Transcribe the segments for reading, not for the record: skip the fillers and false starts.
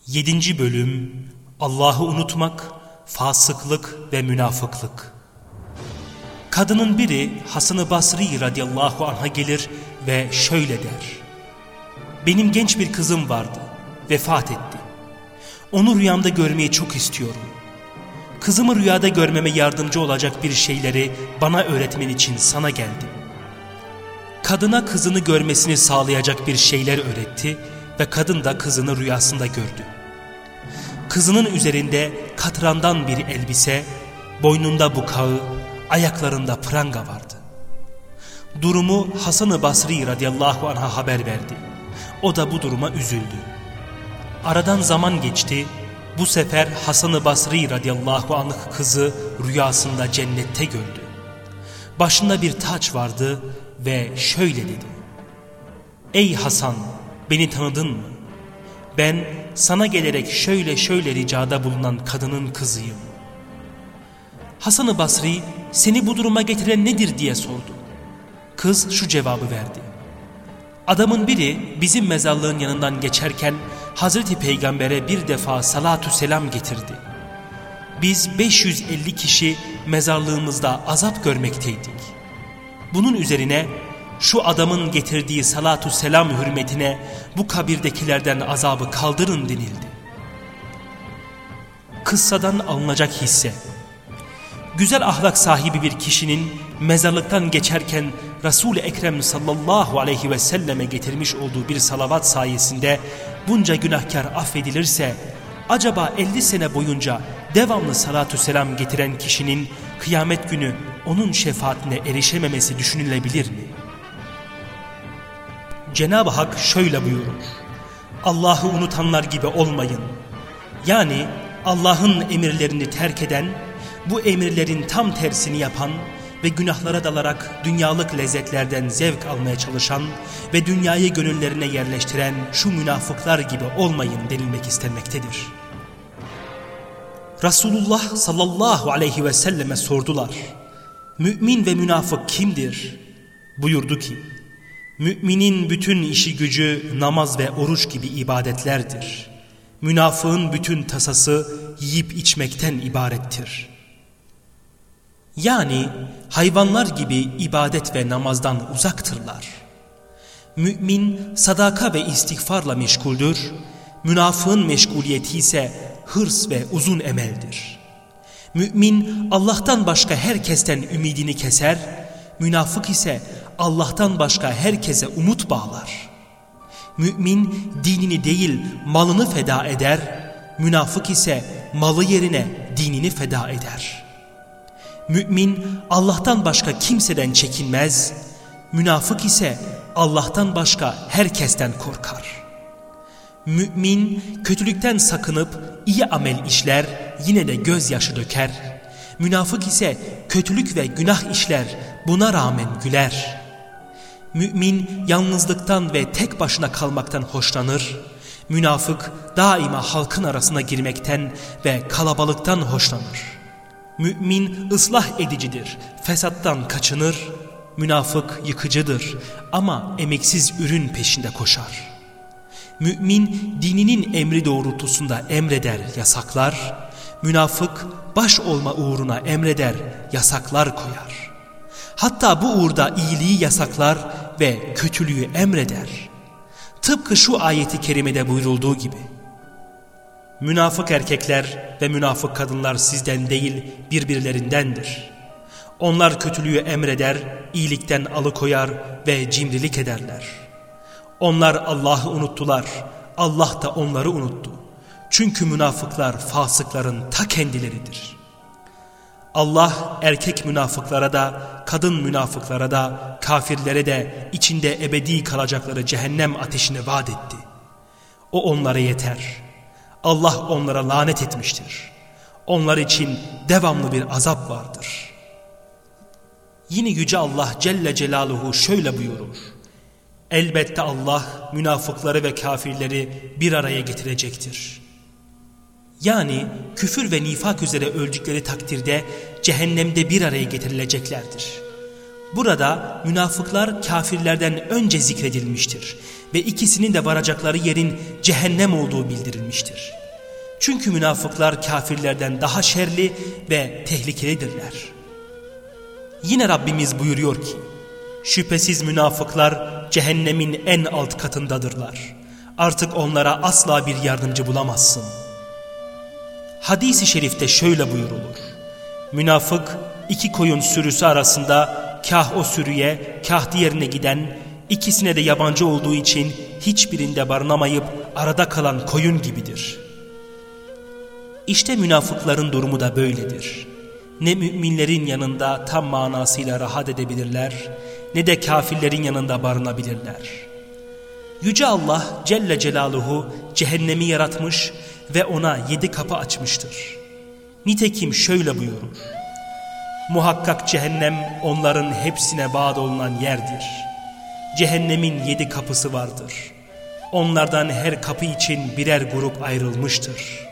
7. Bölüm Allah'ı unutmak, fasıklık ve münafıklık. Kadının biri Hasan-ı Basri radıyallahu anh'a gelir ve şöyle der: benim genç bir kızım vardı, vefat etti. Onu rüyamda görmeyi çok istiyorum. Kızımı rüyada görmeme yardımcı olacak bir şeyleri bana öğretmen için sana geldim. Kadına kızını görmesini sağlayacak bir şeyler öğretti ve kadın da kızını rüyasında gördü. Kızının üzerinde katrandan bir elbise, boynunda bukağı, ayaklarında pranga vardı. Durumu Hasan-ı Basri radıyallahu anh'a haber verdi. O da bu duruma üzüldü. Aradan zaman geçti. Bu sefer Hasan-ı Basri radıyallahu anh kızı rüyasında cennette gördü. Başında bir taç vardı ve şöyle dedi: ey Hasan, beni tanıdın mı? Ben sana gelerek şöyle ricada bulunan kadının kızıyım. Hasan-ı Basri seni bu duruma getiren nedir diye sordu. Kız şu cevabı verdi: adamın biri bizim mezarlığın yanından geçerken Hazreti Peygamber'e bir defa salatü selam getirdi. Biz 550 kişi mezarlığımızda azap görmekteydik. Bunun üzerine şu adamın getirdiği salatü selam hürmetine bu kabirdekilerden azabı kaldırın denildi. Kıssadan alınacak hisse: güzel ahlak sahibi bir kişinin mezarlıktan geçerken Resul-i Ekrem sallallahu aleyhi ve selleme getirmiş olduğu bir salavat sayesinde bunca günahkar affedilirse, acaba 50 sene boyunca devamlı salatü selam getiren kişinin kıyamet günü onun şefaatine erişememesi düşünülebilir mi? Cenab-ı Hak şöyle buyurur: Allah'ı unutanlar gibi olmayın. Yani Allah'ın emirlerini terk eden, bu emirlerin tam tersini yapan ve günahlara dalarak dünyalık lezzetlerden zevk almaya çalışan ve dünyayı gönüllerine yerleştiren şu münafıklar gibi olmayın denilmek istenmektedir. Resulullah sallallahu aleyhi ve selleme sordular: mümin ve münafık kimdir? Buyurdu ki: müminin bütün işi gücü namaz ve oruç gibi ibadetlerdir. Münafığın bütün tasası yiyip içmekten ibarettir. Yani hayvanlar gibi ibadet ve namazdan uzaktırlar. Mümin sadaka ve istiğfarla meşguldür, münafığın meşguliyeti ise hırs ve uzun emeldir. Mümin Allah'tan başka herkesten ümidini keser, münafık ise Allah'tan başka herkese umut bağlar. Mümin dinini değil malını feda eder, münafık ise malı yerine dinini feda eder. Mümin Allah'tan başka kimseden çekinmez, münafık ise Allah'tan başka herkesten korkar. Mümin kötülükten sakınıp iyi amel işler, yine de gözyaşı döker. Münafık ise kötülük ve günah işler, buna rağmen güler. Mümin yalnızlıktan ve tek başına kalmaktan hoşlanır. Münafık daima halkın arasına girmekten ve kalabalıktan hoşlanır. Mümin ıslah edicidir, fesattan kaçınır. Münafık yıkıcıdır ama emeksiz ürün peşinde koşar. Mümin dininin emri doğrultusunda emreder, yasaklar. Münafık baş olma uğruna emreder, yasaklar koyar. Hatta bu uğurda iyiliği yasaklar ve kötülüğü emreder. Tıpkı şu ayeti kerimede buyurulduğu gibi: münafık erkekler ve münafık kadınlar sizden değil birbirlerindendir. Onlar kötülüğü emreder, iyilikten alıkoyar ve cimrilik ederler. Onlar Allah'ı unuttular, Allah da onları unuttu. Çünkü münafıklar fasıkların ta kendileridir. Allah erkek münafıklara da, kadın münafıklara da, kafirlere de içinde ebedi kalacakları cehennem ateşini vaat etti. O onlara yeter. Allah onlara lanet etmiştir. Onlar için devamlı bir azap vardır. Yine Yüce Allah Celle Celaluhu şöyle buyurur: elbette Allah münafıkları ve kafirleri bir araya getirecektir. Yani küfür ve nifak üzere öldükleri takdirde cehennemde bir araya getirileceklerdir. Burada münafıklar kafirlerden önce zikredilmiştir ve ikisinin de varacakları yerin cehennem olduğu bildirilmiştir. Çünkü münafıklar kafirlerden daha şerli ve tehlikelidirler. Yine Rabbimiz buyuruyor ki, şüphesiz münafıklar cehennemin en alt katındadırlar. Artık onlara asla bir yardımcı bulamazsın. Hadis-i şerifte şöyle buyurulur. Münafık iki koyun sürüsü arasında kah o sürüye kah diğerine giden, ikisine de yabancı olduğu için hiçbirinde barınamayıp arada kalan koyun gibidir. İşte münafıkların durumu da böyledir. Ne müminlerin yanında tam manasıyla rahat edebilirler, ne de kafirlerin yanında barınabilirler. Yüce Allah Celle Celaluhu cehennemi yaratmış ve ona 7 kapı açmıştır. Nitekim şöyle buyurur. Muhakkak cehennem onların hepsine vaat olunan yerdir. Cehennemin 7 kapısı vardır. Onlardan her kapı için birer grup ayrılmıştır.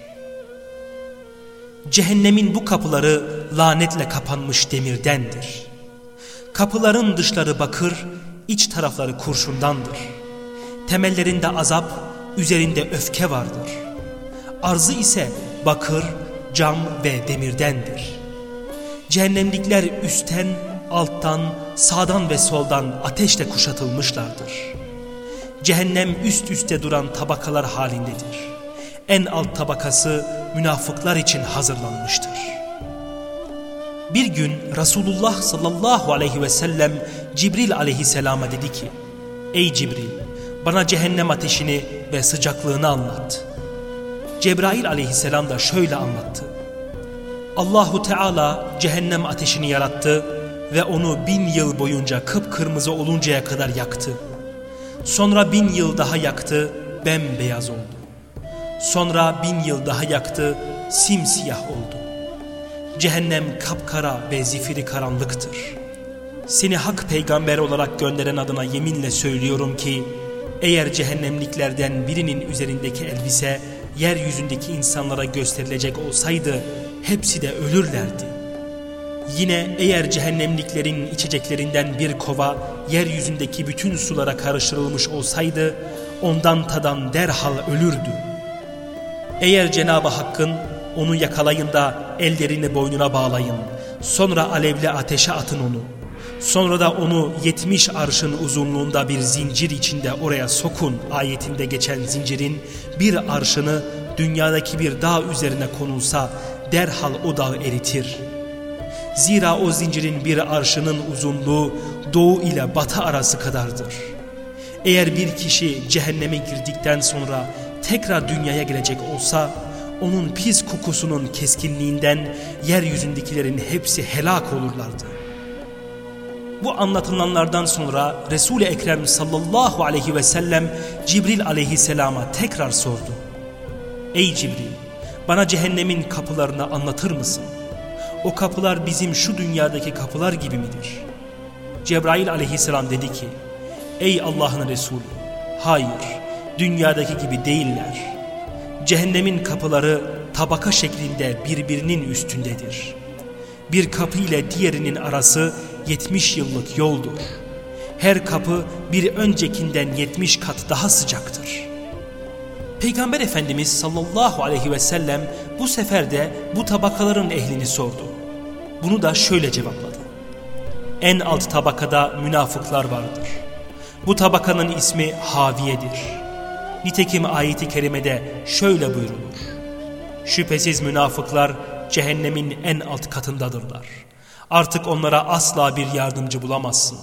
Cehennemin bu kapıları lanetle kapanmış demirdendir. Kapıların dışları bakır, iç tarafları kurşundandır. Temellerinde azap, üzerinde öfke vardır. Arzı ise bakır, cam ve demirdendir. Cehennemlikler üstten, alttan, sağdan ve soldan ateşle kuşatılmışlardır. Cehennem üst üste duran tabakalar halindedir. En alt tabakası münafıklar için hazırlanmıştır. Bir gün Resulullah sallallahu aleyhi ve sellem Cibril aleyhisselama dedi ki, ey Cibril, bana cehennem ateşini ve sıcaklığını anlat. Cebrail aleyhisselam da şöyle anlattı. Allahu Teala cehennem ateşini yarattı ve onu 1000 yıl boyunca kıpkırmızı oluncaya kadar yaktı. Sonra 1000 yıl daha yaktı, bembeyaz oldu. Sonra 1000 yıl daha yaktı, simsiyah oldu. Cehennem kapkara ve zifiri karanlıktır. Seni hak peygamber olarak gönderen adına yeminle söylüyorum ki, eğer cehennemliklerden birinin üzerindeki elbise yeryüzündeki insanlara gösterilecek olsaydı, hepsi de ölürlerdi. Yine eğer cehennemliklerin içeceklerinden bir kova yeryüzündeki bütün sulara karıştırılmış olsaydı, ondan tadan derhal ölürdü. Eğer Cenab-ı Hakk'ın onu yakalayın da ellerini boynuna bağlayın, sonra alevli ateşe atın onu, sonra da onu 70 arşın uzunluğunda bir zincir içinde oraya sokun ayetinde geçen zincirin bir arşını dünyadaki bir dağ üzerine konulsa derhal o dağı eritir. Zira o zincirin bir arşının uzunluğu doğu ile batı arası kadardır. Eğer bir kişi cehenneme girdikten sonra tekrar dünyaya gelecek olsa, onun pis kokusunun keskinliğinden yeryüzündekilerin hepsi helak olurlardı. Bu anlatılanlardan sonra Resul-i Ekrem sallallahu aleyhi ve sellem Cibril aleyhisselama tekrar sordu. Ey Cibril, bana cehennemin kapılarını anlatır mısın? O kapılar bizim şu dünyadaki kapılar gibi midir? Cebrail aleyhisselam dedi ki, ey Allah'ın Resulü, hayır, dünyadaki gibi değiller. Cehennemin kapıları tabaka şeklinde birbirinin üstündedir. Bir kapı ile diğerinin arası 70 yıllık yoldur. Her kapı bir öncekinden 70 kat daha sıcaktır. Peygamber Efendimiz sallallahu aleyhi ve sellem bu sefer de bu tabakaların ehlini sordu. Bunu da şöyle cevapladı. En alt tabakada münafıklar vardır. Bu tabakanın ismi Haviye'dir. Nitekim ayet-i kerimede şöyle buyrulur. Şüphesiz münafıklar cehennemin en alt katındadırlar. Artık onlara asla bir yardımcı bulamazsın.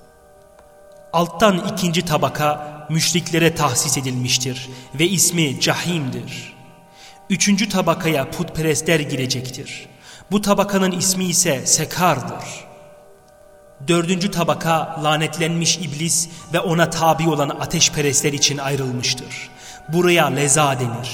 Alttan ikinci tabaka müşriklere tahsis edilmiştir ve ismi Cahim'dir. Üçüncü tabakaya putperestler girecektir. Bu tabakanın ismi ise Sekar'dır. Dördüncü tabaka lanetlenmiş iblis ve ona tabi olan ateşperestler için ayrılmıştır. Buraya Leza denir.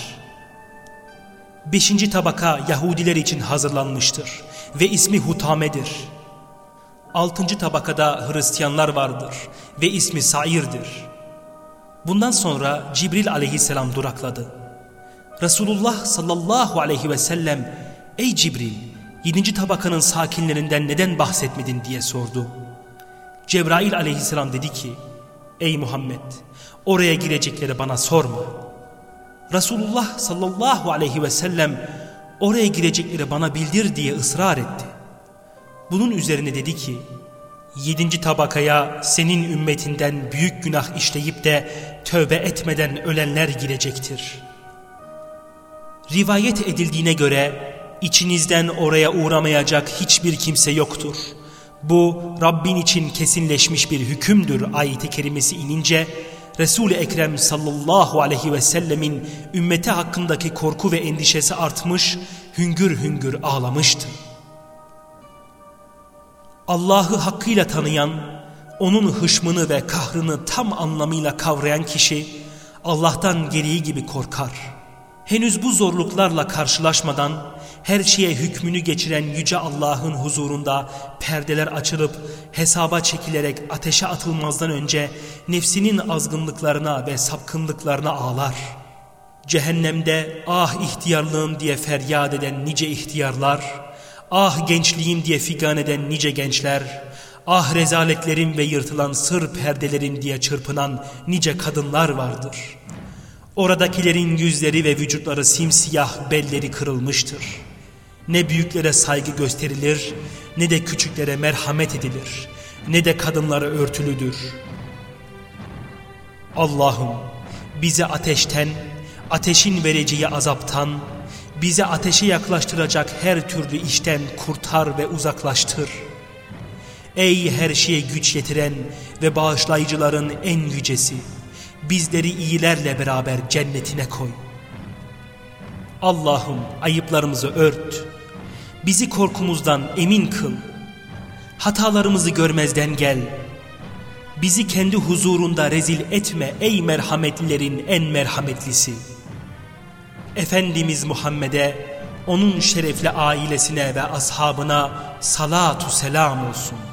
Beşinci tabaka Yahudiler için hazırlanmıştır ve ismi Hutame'dir. Altıncı tabakada Hristiyanlar vardır ve ismi Sair'dir. Bundan sonra Cibril aleyhisselam durakladı. Resulullah sallallahu aleyhi ve sellem, ey Cibril, 7. tabakanın sakinlerinden neden bahsetmedin diye sordu. Cebrail aleyhisselam dedi ki, ey Muhammed, oraya girecekleri bana sorma. Resulullah sallallahu aleyhi ve sellem oraya girecekleri bana bildir diye ısrar etti. Bunun üzerine dedi ki, 7. tabakaya senin ümmetinden büyük günah işleyip de tövbe etmeden ölenler girecektir. Rivayet edildiğine göre içinizden oraya uğramayacak hiçbir kimse yoktur. Bu Rabbin için kesinleşmiş bir hükümdür ayeti kerimesi inince Resul-i Ekrem sallallahu aleyhi ve sellemin ümmeti hakkındaki korku ve endişesi artmış, hüngür hüngür ağlamıştı. Allah'ı hakkıyla tanıyan, onun hışmını ve kahrını tam anlamıyla kavrayan kişi Allah'tan gereği gibi korkar. Henüz bu zorluklarla karşılaşmadan her şeye hükmünü geçiren Yüce Allah'ın huzurunda perdeler açılıp hesaba çekilerek ateşe atılmazdan önce nefsinin azgınlıklarına ve sapkınlıklarına ağlar. Cehennemde ah ihtiyarlığım diye feryat eden nice ihtiyarlar, ah gençliğim diye figan eden nice gençler, ah rezaletlerim ve yırtılan sır perdelerim diye çırpınan nice kadınlar vardır. Oradakilerin yüzleri ve vücutları simsiyah, belleri kırılmıştır. Ne büyüklere saygı gösterilir, ne de küçüklere merhamet edilir, ne de kadınlara örtülüdür. Allah'ım bizi ateşten, ateşin vereceği azaptan, bizi ateşe yaklaştıracak her türlü işten kurtar ve uzaklaştır. Ey her şeye güç yetiren ve bağışlayıcıların en yücesi, bizleri iyilerle beraber cennetine koy. Allah'ım ayıplarımızı ört, bizi korkumuzdan emin kıl, hatalarımızı görmezden gel, bizi kendi huzurunda rezil etme ey merhametlilerin en merhametlisi. Efendimiz Muhammed'e, onun şerefli ailesine ve ashabına salatu selam olsun.